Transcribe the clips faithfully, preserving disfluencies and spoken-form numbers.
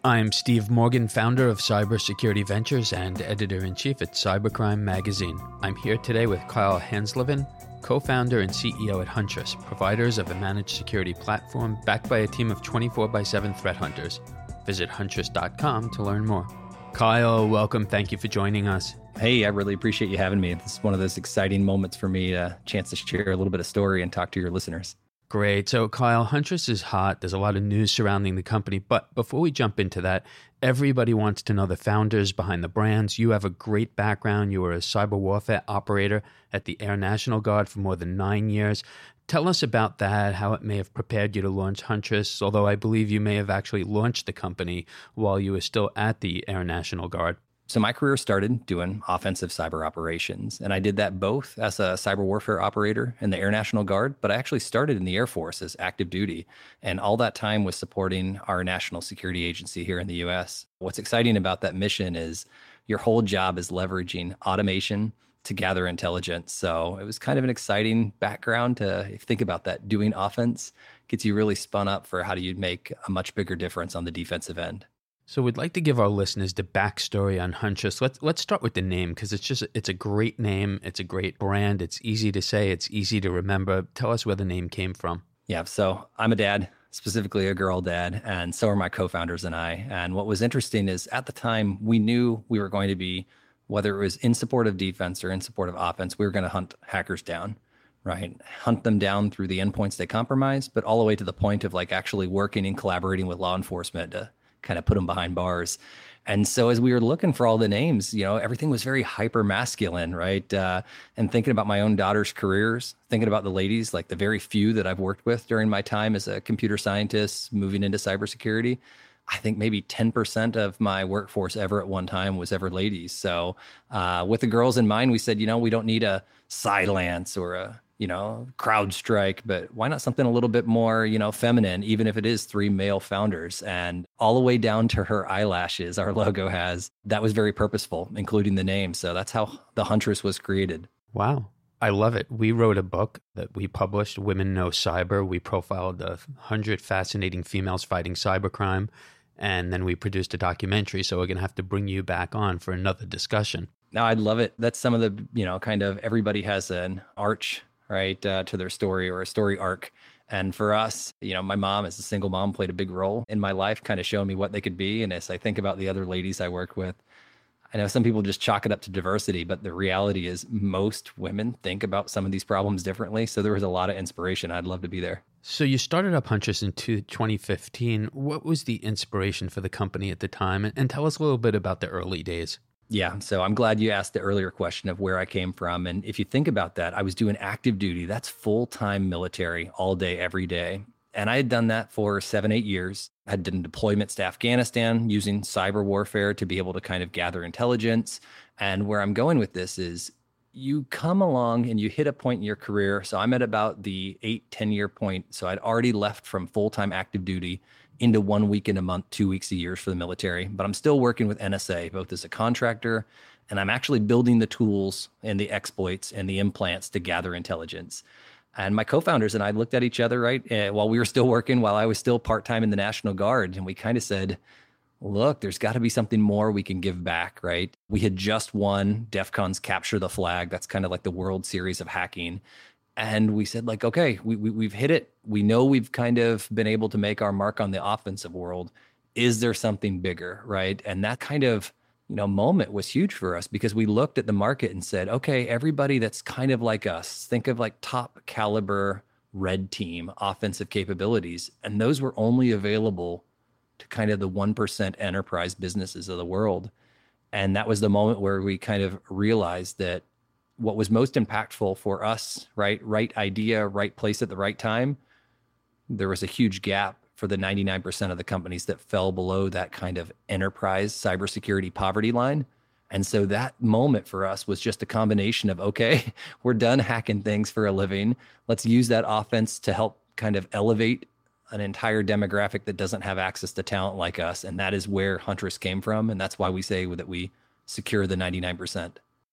I'm Steve Morgan, founder of Cybersecurity Ventures and editor-in-chief at Cybercrime Magazine. I'm here today with Kyle Hanslevin, co-founder and C E O at Huntress, providers of a managed security platform backed by a team of twenty-four by seven threat hunters. Visit huntress dot com to learn more. Kyle, welcome. Thank you for joining us. Hey, I really appreciate you having me. This is one of those exciting moments for me, a chance to share a little bit of story and talk to your listeners. Great. So, Kyle, Huntress is hot. There's a lot of news surrounding the company. But before we jump into that, everybody wants to know the founders behind the brands. You have a great background. You were a cyber warfare operator at the Air National Guard for more than nine years. Tell us about that, how it may have prepared you to launch Huntress, although I believe you may have actually launched the company while you were still at the Air National Guard. So my career started doing offensive cyber operations, and I did that both as a cyber warfare operator in the Air National Guard, but I actually started in the Air Force as active duty, and all that time was supporting our national security agency here in the U S. What's exciting about that mission is your whole job is leveraging automation to gather intelligence. So it was kind of an exciting background to think about that. Doing offense gets you really spun up for how do you make a much bigger difference on the defensive end. So we'd like to give our listeners the backstory on Huntress. Let's let's start with the name because it's just it's a great name. It's a great brand. It's easy to say. It's easy to remember. Tell us where the name came from. Yeah, so I'm a dad, specifically a girl dad, and so are my co-founders and I. And what was interesting is at the time we knew we were going to be, whether it was in support of defense or in support of offense, we were going to hunt hackers down, right? Hunt them down through the endpoints they compromise, but all the way to the point of like actually working and collaborating with law enforcement to kind of put them behind bars. And so as we were looking for all the names, you know, everything was very hyper masculine, right? Uh, and thinking about my own daughter's careers, thinking about the ladies, like the very few that I've worked with during my time as a computer scientist, moving into cybersecurity, I think maybe ten percent of my workforce ever at one time was ever ladies. So uh, with the girls in mind, we said, you know, we don't need a Cylance or a, you know, CrowdStrike, but why not something a little bit more, you know, feminine, even if it is three male founders, and all the way down to her eyelashes, our logo has. That was very purposeful, including the name. So that's how the Huntress was created. Wow. I love it. We wrote a book that we published, Women Know Cyber. We profiled the one hundred fascinating females fighting cybercrime, and then we produced a documentary. So we're going to have to bring you back on for another discussion. Now, I'd love it. That's some of the, you know, kind of everybody has an arch, right, uh, to their story or a story arc. And for us, you know, my mom as a single mom played a big role in my life, kind of showing me what they could be. And as I think about the other ladies I work with, I know some people just chalk it up to diversity, but the reality is most women think about some of these problems differently. So there was a lot of inspiration. I'd love to be there. So you started up Huntress in twenty fifteen. What was the inspiration for the company at the time? And tell us a little bit about the early days. Yeah, so I'm glad you asked the earlier question of where I came from. And if you think about that, I was doing active duty. That's full-time military all day, every day. And I had done that for seven, eight years. I had done deployments to Afghanistan using cyber warfare to be able to kind of gather intelligence. And where I'm going with this is you come along and you hit a point in your career. So I'm at about the eight, ten year point. So I'd already left from full-time active duty into one week in a month, two weeks a year for the military. But I'm still working with N S A, both as a contractor, and I'm actually building the tools and the exploits and the implants to gather intelligence. And my co-founders and I looked at each other, right, uh, while we were still working, while I was still part-time in the National Guard. And we kind of said, look, there's got to be something more we can give back, right? We had just won DEF CON's Capture the Flag. That's kind of like the World Series of hacking. And we said, like, okay, we, we, we've hit it. We know we've kind of been able to make our mark on the offensive world. Is there something bigger, right? And that kind of, you know, moment was huge for us because we looked at the market and said, okay, everybody that's kind of like us, think of like top caliber red team offensive capabilities. And those were only available to kind of the one percent enterprise businesses of the world. And that was the moment where we kind of realized that what was most impactful for us, right? Right idea, right place at the right time. There was a huge gap for the ninety-nine percent of the companies that fell below that kind of enterprise cybersecurity poverty line. And so that moment for us was just a combination of, okay, we're done hacking things for a living. Let's use that offense to help kind of elevate an entire demographic that doesn't have access to talent like us. And that is where Huntress came from. And that's why we say that we secure the ninety-nine percent.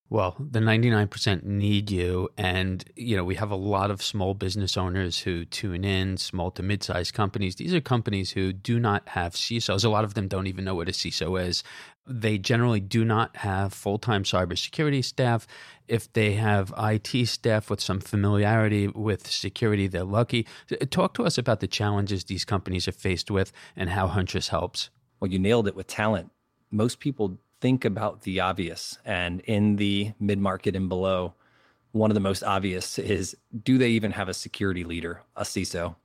Well, the ninety-nine percent need you. And, you know, we have a lot of small business owners who tune in, small to mid-sized companies. These are companies who do not have C I S Os. A lot of them don't even know what a C I S O is. They generally do not have full-time cybersecurity staff. If they have I T staff with some familiarity with security, they're lucky. Talk to us about the challenges these companies are faced with and how Huntress helps. Well, you nailed it with talent. Most people think about the obvious. And in the mid-market and below, one of the most obvious is, do they even have a security leader, a C I S O?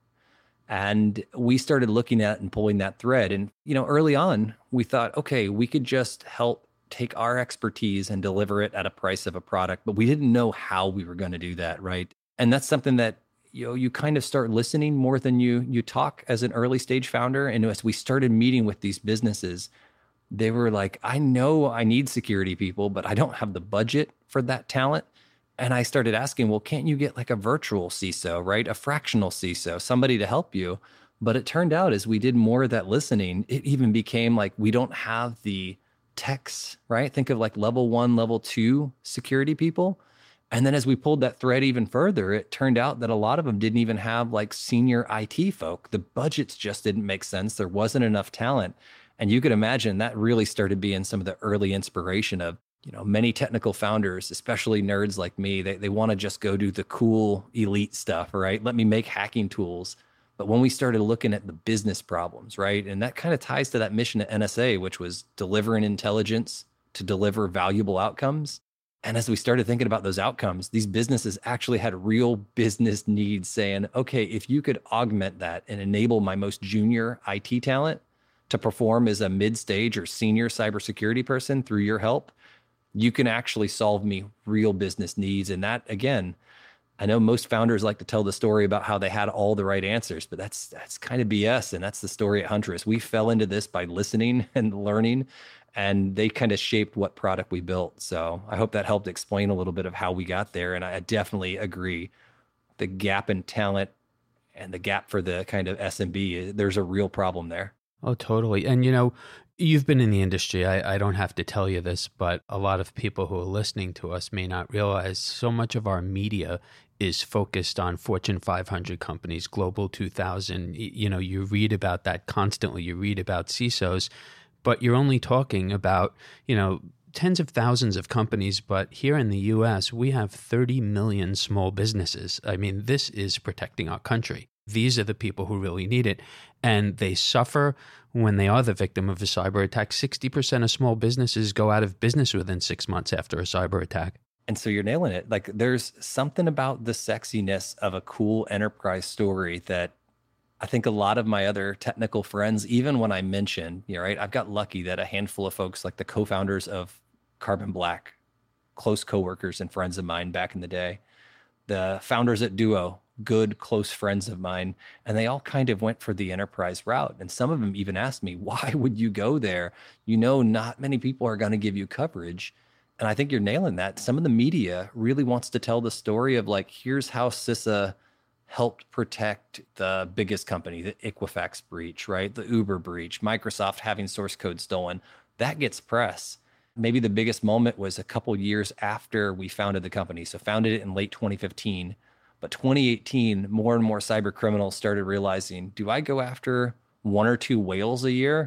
And we started looking at and pulling that thread. And, you know, early on, we thought, okay, we could just help take our expertise and deliver it at a price of a product, but we didn't know how we were going to do that, right? And that's something that, you know, you kind of start listening more than you you talk as an early stage founder. And as we started meeting with these businesses, they were like, I know I need security people, but I don't have the budget for that talent. And I started asking, well, can't you get like a virtual C I S O, right? A fractional C I S O, somebody to help you. But it turned out as we did more of that listening, it even became like, we don't have the techs, right? Think of like level one, level two security people. And then as we pulled that thread even further, it turned out that a lot of them didn't even have like senior I T folk. The budgets just didn't make sense. There wasn't enough talent. And you could imagine that really started being some of the early inspiration of, you know, many technical founders, especially nerds like me. They they want to just go do the cool elite stuff, right? Let me make hacking tools. But when we started looking at the business problems, right? And that kind of ties to that mission at N S A, which was delivering intelligence to deliver valuable outcomes. And as we started thinking about those outcomes, these businesses actually had real business needs saying, okay, if you could augment that and enable my most junior I T talent to perform as a mid-stage or senior cybersecurity person through your help, you can actually solve me real business needs. And that, again, I know most founders like to tell the story about how they had all the right answers, but that's that's kind of B S. And that's the story at Huntress. We fell into this by listening and learning, and they kind of shaped what product we built. So I hope that helped explain a little bit of how we got there. And I definitely agree. The gap in talent and the gap for the kind of S M B, there's a real problem there. Oh, totally. And, you know, you've been in the industry. I, I don't have to tell you this, but a lot of people who are listening to us may not realize so much of our media is focused on Fortune five hundred companies, Global two thousand. You know, you read about that constantly. You read about C I S Os, but you're only talking about, you know, tens of thousands of companies. But here in the U S, we have thirty million small businesses. I mean, this is protecting our country. These are the people who really need it. And they suffer when they are the victim of a cyber attack. sixty percent of small businesses go out of business within six months after a cyber attack. And so you're nailing it. Like, there's something about the sexiness of a cool enterprise story that I think a lot of my other technical friends, even when I mention, you know, right, I've got lucky that a handful of folks like the co-founders of Carbon Black, close coworkers and friends of mine back in the day, the founders at Duo, good, close friends of mine, and they all kind of went for the enterprise route. And some of them even asked me, why would you go there? You know, not many people are going to give you coverage. And I think you're nailing that. Some of the media really wants to tell the story of like, here's how CISA helped protect the biggest company, the Equifax breach, right? The Uber breach, Microsoft having source code stolen. That gets press. Maybe the biggest moment was a couple years after we founded the company. So founded it in late twenty fifteen. But twenty eighteen, more and more cyber criminals started realizing, do I go after one or two whales a year?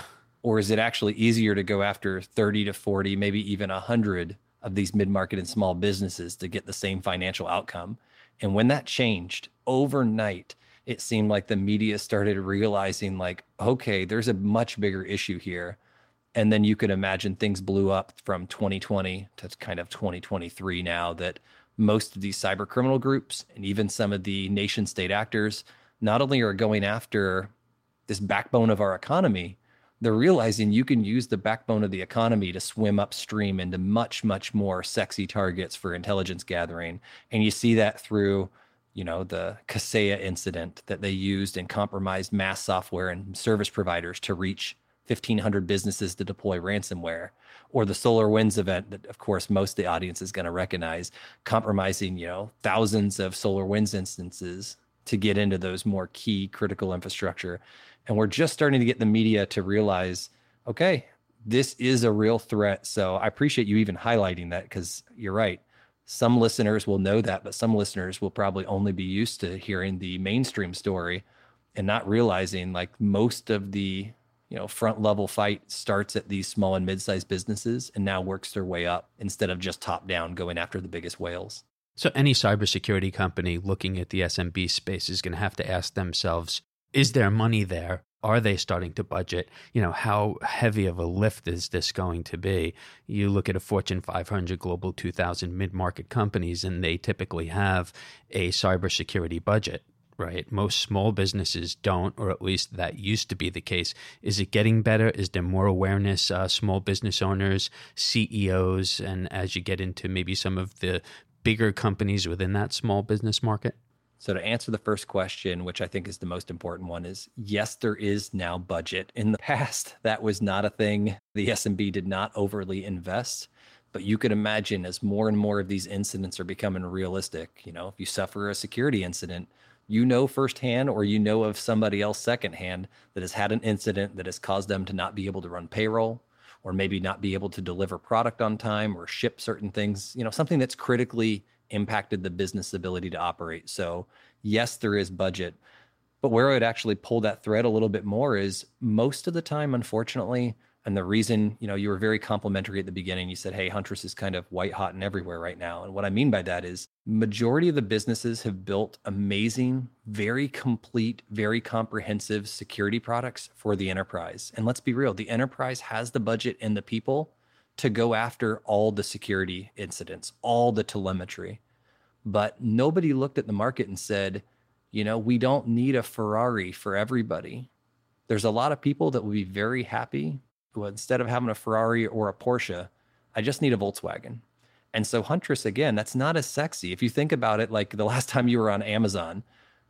Or is it actually easier to go after thirty to forty, maybe even one hundred of these mid-market and small businesses to get the same financial outcome? And when that changed overnight, it seemed like the media started realizing like, okay, there's a much bigger issue here. And then you could imagine things blew up from twenty twenty to kind of twenty twenty-three now, that most of these cyber criminal groups and even some of the nation state actors not only are going after this backbone of our economy, they're realizing you can use the backbone of the economy to swim upstream into much, much more sexy targets for intelligence gathering. And you see that through, you know, the Kaseya incident that they used and compromised mass software and service providers to reach fifteen hundred businesses to deploy ransomware, or the SolarWinds event that, of course, most of the audience is going to recognize, compromising, you know, thousands of SolarWinds instances to get into those more key critical infrastructure. And we're just starting to get the media to realize, okay, this is a real threat. So I appreciate you even highlighting that, because you're right. Some listeners will know that, but some listeners will probably only be used to hearing the mainstream story and not realizing like most of the, you know, front level fight starts at these small and mid-sized businesses and now works their way up instead of just top down going after the biggest whales. So any cybersecurity company looking at the S M B space is going to have to ask themselves, is there money there? Are they starting to budget? You know, how heavy of a lift is this going to be? You look at a Fortune five hundred, Global two thousand mid-market companies, and they typically have a cybersecurity budget, right? Most small businesses don't, or at least that used to be the case. Is it getting better? Is there more awareness, uh, small business owners, C E Os, and as you get into maybe some of the bigger companies within that small business market? So to answer the first question, which I think is the most important one, is yes, there is now budget. In the past, that was not a thing. The S M B did not overly invest, but you could imagine as more and more of these incidents are becoming realistic, you know, if you suffer a security incident, you know firsthand, or you know of somebody else secondhand that has had an incident that has caused them to not be able to run payroll, or maybe not be able to deliver product on time or ship certain things, you know, something that's critically impacted the business ability to operate. So yes, there is budget, but where I would actually pull that thread a little bit more is most of the time, unfortunately, and the reason, you know, you were very complimentary at the beginning. You said, hey, Huntress is kind of white hot and everywhere right now. And what I mean by that is majority of the businesses have built amazing, very complete, very comprehensive security products for the enterprise. And let's be real, the enterprise has the budget and the people to go after all the security incidents, all the telemetry. But nobody looked at the market and said, you know, we don't need a Ferrari for everybody. There's a lot of people that will be very happy. Well, instead of having a Ferrari or a Porsche, I just need a Volkswagen. And so Huntress, again, that's not as sexy. If you think about it, like the last time you were on Amazon,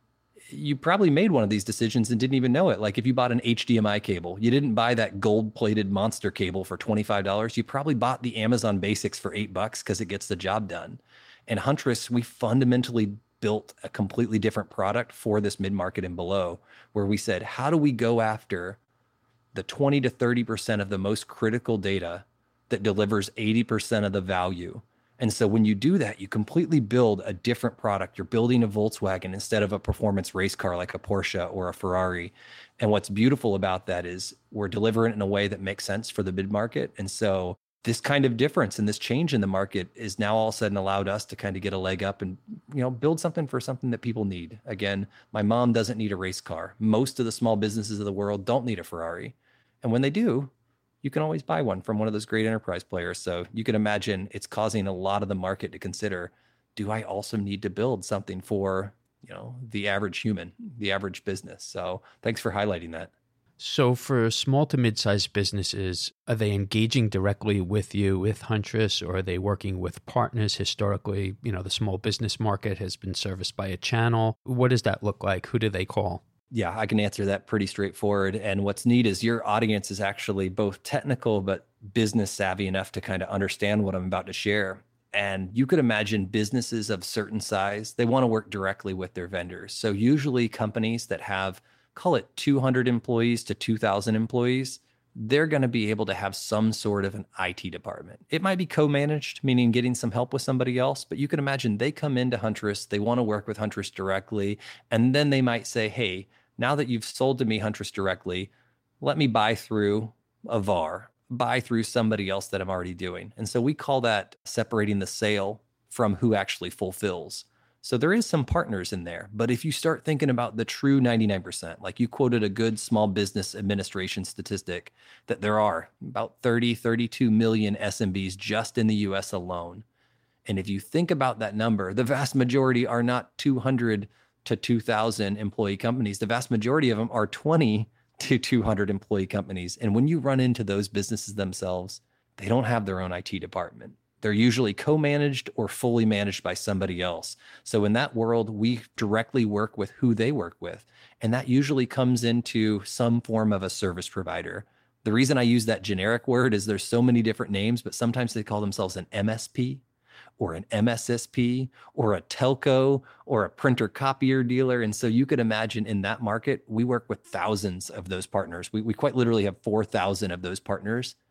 you probably made one of these decisions and didn't even know it. Like if you bought an H D M I cable, you didn't buy that gold-plated monster cable for twenty-five dollars. You probably bought the Amazon Basics for eight bucks because it gets the job done. And Huntress, we fundamentally built a completely different product for this mid-market and below, where we said, how do we go after the twenty to thirty percent of the most critical data that delivers eighty percent of the value? And so when you do that, you completely build a different product. You're building a Volkswagen instead of a performance race car like a Porsche or a Ferrari. And what's beautiful about that is we're delivering it in a way that makes sense for the mid-market. And so this kind of difference and this change in the market is now all of a sudden allowed us to kind of get a leg up and, you know, build something for something that people need. Again, my mom doesn't need a race car. Most of the small businesses of the world don't need a Ferrari. And when they do, you can always buy one from one of those great enterprise players. So you can imagine it's causing a lot of the market to consider, do I also need to build something for, you know, the average human, the average business? So thanks for highlighting that. So for small to mid-sized businesses, are they engaging directly with you, with Huntress, or are they working with partners? Historically, you know, the small business market has been serviced by a channel. What does that look like? Who do they call? Yeah, I can answer that pretty straightforward. And what's neat is your audience is actually both technical, but business savvy enough to kind of understand what I'm about to share. And you could imagine businesses of certain size, they want to work directly with their vendors. So usually companies that have, call it two hundred employees to two thousand employees, they're going to be able to have some sort of an I T department. It might be co-managed, meaning getting some help with somebody else, but you can imagine they come into Huntress, they want to work with Huntress directly, and then they might say, hey, now that you've sold to me Huntress directly, let me buy through a V A R, buy through somebody else that I'm already doing. And so we call that separating the sale from who actually fulfills. So there is some partners in there, but if you start thinking about the true ninety-nine percent, like you quoted a good small business administration statistic, that there are about thirty, thirty-two million S M Bs just in the U S alone. And if you think about that number, the vast majority are not two hundred to two thousand employee companies. The vast majority of them are twenty to two hundred employee companies. And when you run into those businesses themselves, they don't have their own I T department. They're usually co-managed or fully managed by somebody else. So in that world, we directly work with who they work with. And that usually comes into some form of a service provider. The reason I use that generic word is there's so many different names, but sometimes they call themselves an M S P or an M S S P or a telco or a printer copier dealer. And so you could imagine in that market, we work with thousands of those partners. We, we quite literally have four thousand of those partners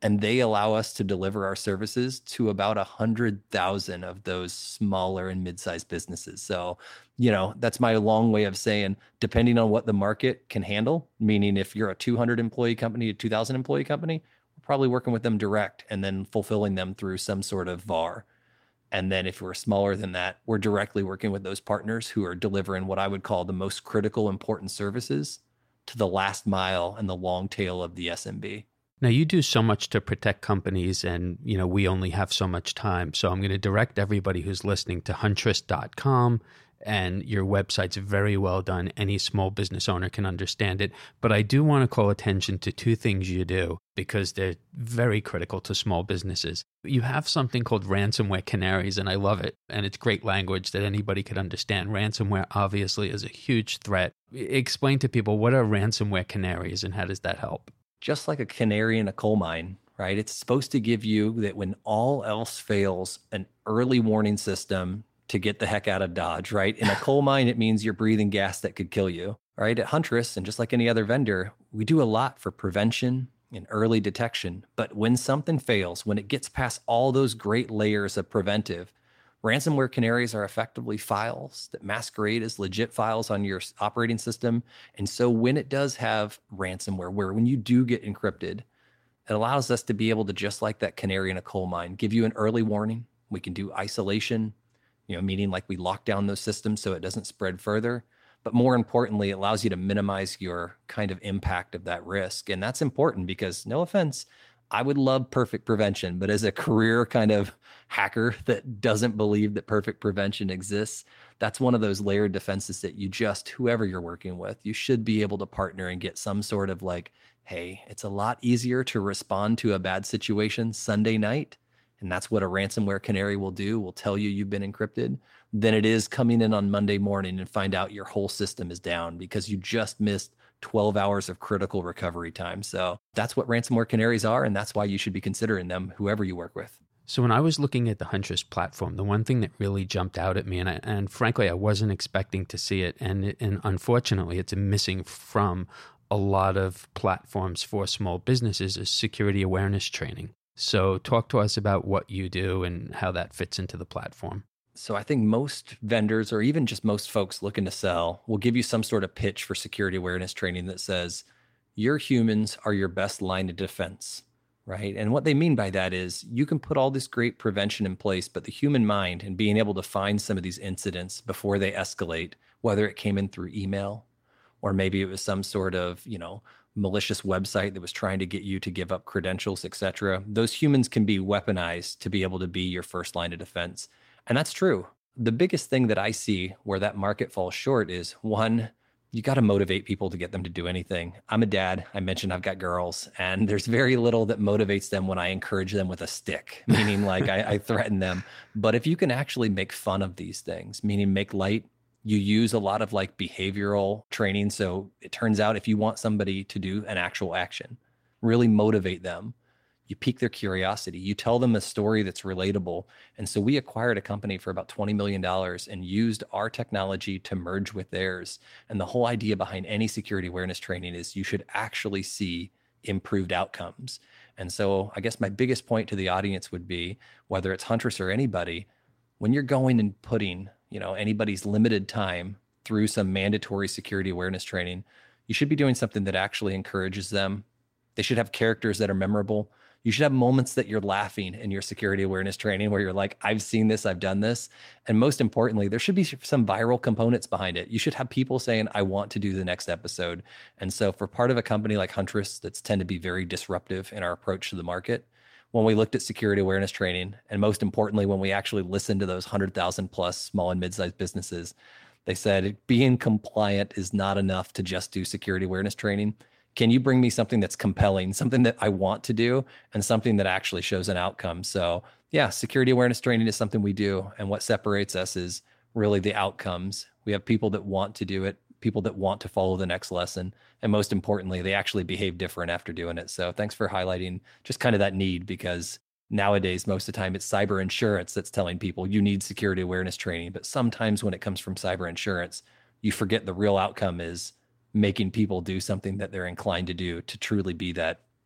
And they allow us to deliver our services to about one hundred thousand of those smaller and mid-sized businesses. So, you know, that's my long way of saying, depending on what the market can handle, meaning if you're a two hundred employee company, a two thousand employee company, we're probably working with them direct and then fulfilling them through some sort of V A R. And then if we're smaller than that, we're directly working with those partners who are delivering what I would call the most critical, important services to the last mile and the long tail of the S M B. Now, you do so much to protect companies, and you know we only have so much time. So I'm going to direct everybody who's listening to huntress dot com, and your website's very well done. Any small business owner can understand it. But I do want to call attention to two things you do because they're very critical to small businesses. You have something called ransomware canaries, and I love it. And it's great language that anybody could understand. Ransomware obviously is a huge threat. Explain to people, what are ransomware canaries and how does that help? Just like a canary in a coal mine, right? It's supposed to give you that when all else fails, an early warning system to get the heck out of Dodge, right? In a coal mine, it means you're breathing gas that could kill you, right? At Huntress, and just like any other vendor, we do a lot for prevention and early detection. But when something fails, when it gets past all those great layers of preventive, ransomware canaries are effectively files that masquerade as legit files on your operating system. And so when it does have ransomware, where when you do get encrypted, it allows us to be able to, just like that canary in a coal mine, give you an early warning. We can do isolation, you know, meaning like we lock down those systems so it doesn't spread further. But more importantly, it allows you to minimize your kind of impact of that risk. And that's important because, no offense, I would love perfect prevention, but as a career kind of hacker that doesn't believe that perfect prevention exists, that's one of those layered defenses that you just, whoever you're working with, you should be able to partner and get some sort of like, hey, it's a lot easier to respond to a bad situation Sunday night. And that's what a ransomware canary will do, will tell you you've been encrypted, than it is coming in on Monday morning and find out your whole system is down because you just missed twelve hours of critical recovery time. So that's what ransomware canaries are, and that's why you should be considering them, whoever you work with. So when I was looking at the Huntress platform, the one thing that really jumped out at me, and I, and frankly, I wasn't expecting to see it, and and unfortunately, it's missing from a lot of platforms for small businesses, is security awareness training. So talk to us about what you do and how that fits into the platform. So I think most vendors, or even just most folks looking to sell, will give you some sort of pitch for security awareness training that says, your humans are your best line of defense, right? And what they mean by that is you can put all this great prevention in place, but the human mind and being able to find some of these incidents before they escalate, whether it came in through email, or maybe it was some sort of, you know, malicious website that was trying to get you to give up credentials, et cetera. Those humans can be weaponized to be able to be your first line of defense. And that's true. The biggest thing that I see where that market falls short is, one, you got to motivate people to get them to do anything. I'm a dad. I mentioned I've got girls, and there's very little that motivates them when I encourage them with a stick, meaning like I, I threaten them. But if you can actually make fun of these things, meaning make light, you use a lot of like behavioral training. So it turns out if you want somebody to do an actual action, really motivate them, you pique their curiosity, you tell them a story that's relatable. And so we acquired a company for about twenty million dollars and used our technology to merge with theirs. And the whole idea behind any security awareness training is you should actually see improved outcomes. And so I guess my biggest point to the audience would be, whether it's Huntress or anybody, when you're going and putting, you know, anybody's limited time through some mandatory security awareness training, you should be doing something that actually encourages them. They should have characters that are memorable. You should have moments that you're laughing in your security awareness training where you're like, I've seen this, I've done this. And most importantly, there should be some viral components behind it. You should have people saying, I want to do the next episode. And so for part of a company like Huntress that's tend to be very disruptive in our approach to the market, when we looked at security awareness training, and most importantly, when we actually listened to those one hundred thousand plus small and mid-sized businesses, they said being compliant is not enough to just do security awareness training. Can you bring me something that's compelling, something that I want to do, and something that actually shows an outcome? So yeah, security awareness training is something we do. And what separates us is really the outcomes. We have people that want to do it, people that want to follow the next lesson. And most importantly, they actually behave different after doing it. So thanks for highlighting just kind of that need, because nowadays, most of the time it's cyber insurance that's telling people you need security awareness training. But sometimes when it comes from cyber insurance, you forget the real outcome is making people do something that they're inclined to do to truly be that,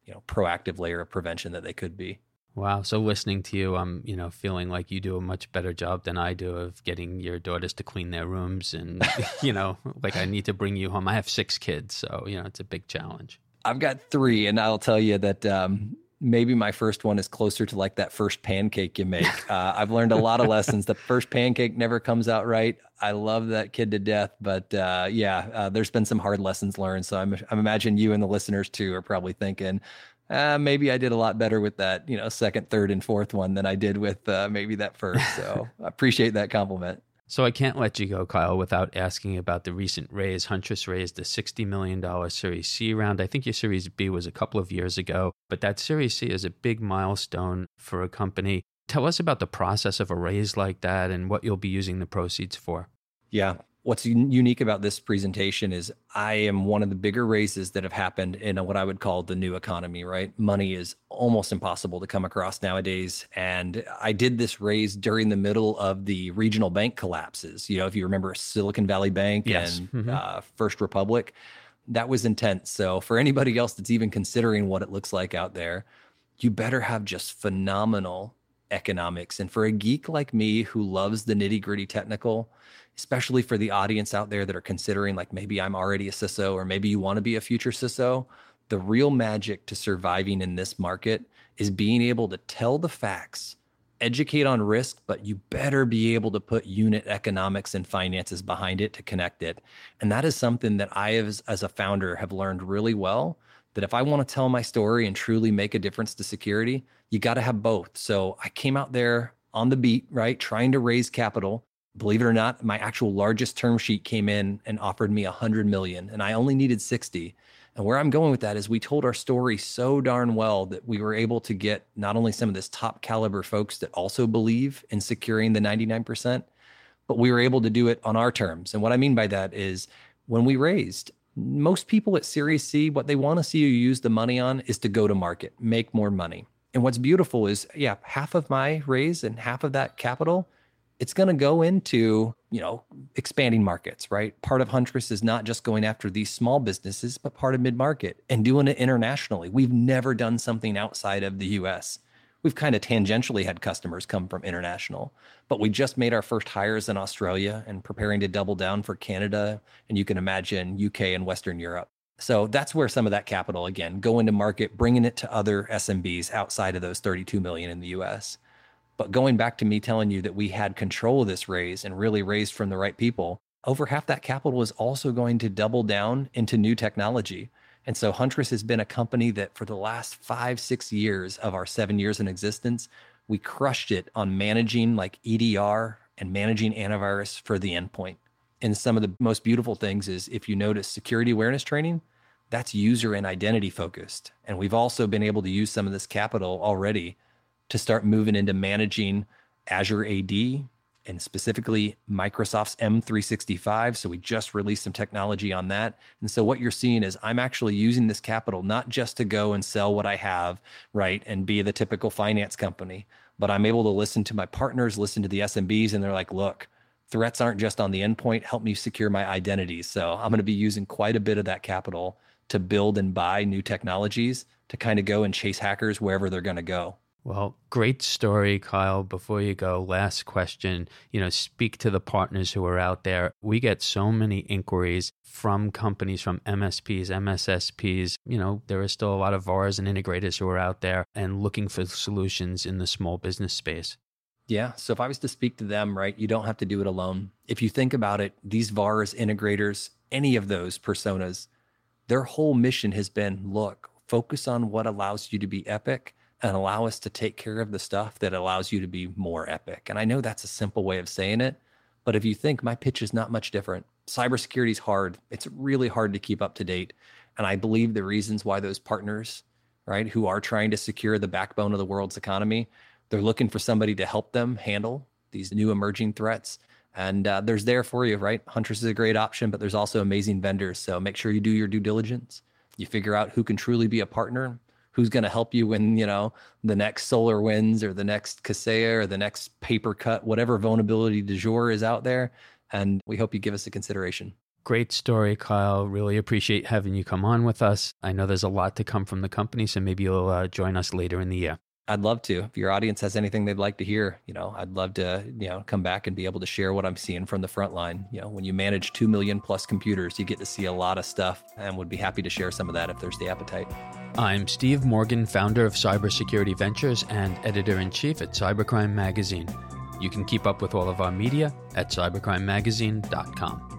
you know, proactive layer of prevention that they could be. Wow. So listening to you, I'm, you know, feeling like you do a much better job than I do of getting your daughters to clean their rooms. And, you know, like I need to bring you home. I have six kids, so, you know, it's a big challenge. I've got three, and I'll tell you that um, maybe my first one is closer to like that first pancake you make. Uh, I've learned a lot of lessons. The first pancake never comes out right. I love that kid to death, but uh, yeah, uh, there's been some hard lessons learned. So I'm, I'm imagine you and the listeners too are probably thinking, Uh, maybe I did a lot better with that, you know, second, third, and fourth one than I did with uh, maybe that first. So I appreciate that compliment. So I can't let you go, Kyle, without asking about the recent raise. Huntress raised a sixty million dollars Series C round. I think your Series B was a couple of years ago, but that Series C is a big milestone for a company. Tell us about the process of a raise like that and what you'll be using the proceeds for. Yeah. What's unique about this presentation is I am one of the bigger raises that have happened in what I would call the new economy, right? Money is almost impossible to come across nowadays. And I did this raise during the middle of the regional bank collapses. You know, if you remember Silicon Valley Bank yes. and mm-hmm. uh, First Republic, that was intense. So for anybody else that's even considering what it looks like out there, you better have just phenomenal economics. And for a geek like me who loves the nitty gritty technical, especially for the audience out there that are considering like maybe I'm already a C I S O or maybe you want to be a future C I S O, the real magic to surviving in this market is being able to tell the facts, educate on risk, but you better be able to put unit economics and finances behind it to connect it. And that is something that I as, as a founder have learned really well, that if I want to tell my story and truly make a difference to security, you got to have both. So I came out there on the beat, right, trying to raise capital. Believe it or not, my actual largest term sheet came in and offered me one hundred million, and I only needed sixty. And where I'm going with that is we told our story so darn well that we were able to get not only some of this top caliber folks that also believe in securing the ninety-nine percent, but we were able to do it on our terms. And what I mean by that is when we raised, most people at Series C, what they want to see you use the money on is to go to market, make more money. And what's beautiful is, yeah, half of my raise and half of that capital, it's going to go into, you know, expanding markets, right? Part of Huntress is not just going after these small businesses, but part of mid-market and doing it internationally. We've never done something outside of the U S. We've kind of tangentially had customers come from international, but we just made our first hires in Australia and preparing to double down for Canada. And you can imagine U K and Western Europe. So that's where some of that capital, again, go into market, bringing it to other S M Bs outside of those thirty-two million in the U S. But going back to me telling you that we had control of this raise and really raised from the right people, over half that capital is also going to double down into new technology. And so Huntress has been a company that for the last five, six years of our seven years in existence, we crushed it on managing like E D R and managing antivirus for the endpoint. And some of the most beautiful things is if you notice security awareness training, that's user and identity focused. And we've also been able to use some of this capital already to start moving into managing Azure A D and specifically Microsoft's M three sixty-five. So we just released some technology on that. And so what you're seeing is I'm actually using this capital, not just to go and sell what I have, right, and be the typical finance company, but I'm able to listen to my partners, listen to the S M Bs, and they're like, look, threats aren't just on the endpoint, help me secure my identity. So I'm going to be using quite a bit of that capital to build and buy new technologies to kind of go and chase hackers wherever they're going to go. Well, great story, Kyle. Before you go, last question, you know, speak to the partners who are out there. We get so many inquiries from companies, from M S Ps, M S S Ps. You know, there are still a lot of V A Rs and integrators who are out there and looking for solutions in the small business space. Yeah. So if I was to speak to them, right, you don't have to do it alone. If you think about it, these V A Rs, integrators, any of those personas, their whole mission has been, look, focus on what allows you to be epic and allow us to take care of the stuff that allows you to be more epic. And I know that's a simple way of saying it, but if you think my pitch is not much different, cybersecurity is hard. It's really hard to keep up to date. And I believe the reasons why those partners, right, who are trying to secure the backbone of the world's economy, they're looking for somebody to help them handle these new emerging threats. And uh, there's there for you, right? Huntress is a great option, but there's also amazing vendors. So make sure you do your due diligence. You figure out who can truly be a partner, who's going to help you when, you know, the next SolarWinds or the next Kaseya or the next paper cut, whatever vulnerability du jour is out there. And we hope you give us a consideration. Great story, Kyle. Really appreciate having you come on with us. I know there's a lot to come from the company, so maybe you'll uh, join us later in the year. I'd love to. If your audience has anything they'd like to hear, you know, I'd love to, you know, come back and be able to share what I'm seeing from the front line. You know, when you manage two million plus computers, you get to see a lot of stuff, and would be happy to share some of that if there's the appetite. I'm Steve Morgan, founder of Cybersecurity Ventures and editor-in-chief at Cybercrime Magazine. You can keep up with all of our media at cybercrime magazine dot com.